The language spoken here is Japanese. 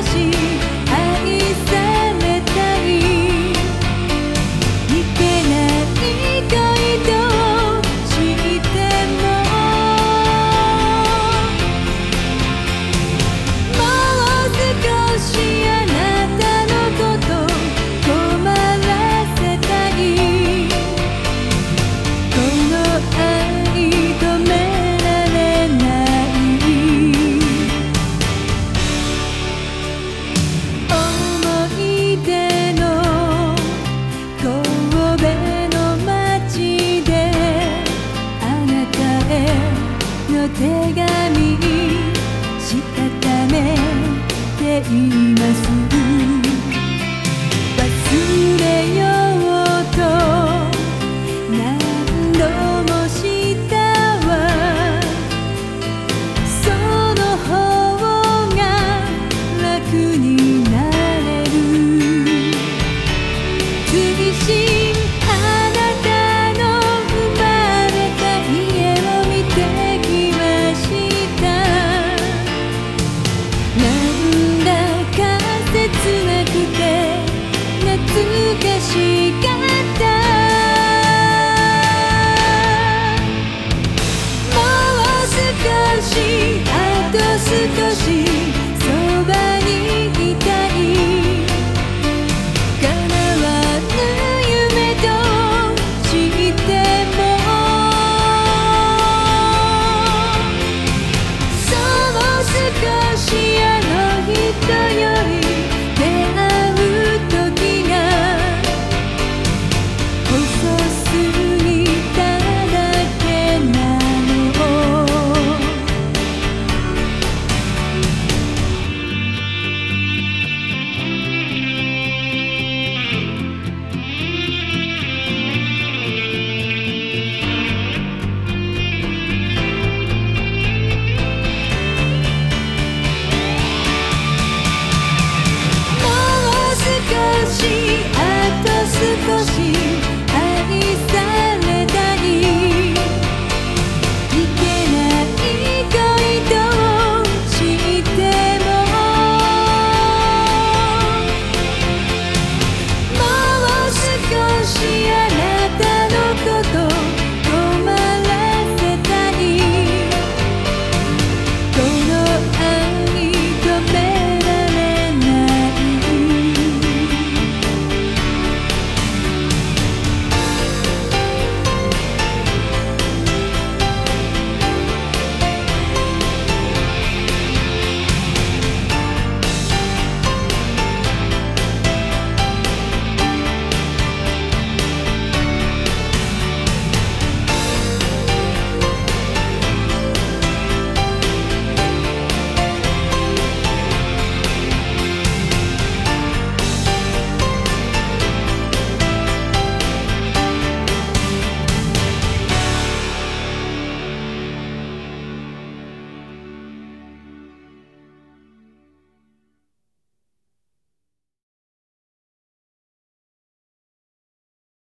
手紙したためています。忘れようと何度もしたわ。その方が楽になれる。追伸あなたの生まれた家を見てきました。なんだか切なくて懐かしかった。もう少しあと少しそばにいたい。叶わぬ夢としてもそう少しあの人より出会う時が遅すぎただけなの。もう少しあと少し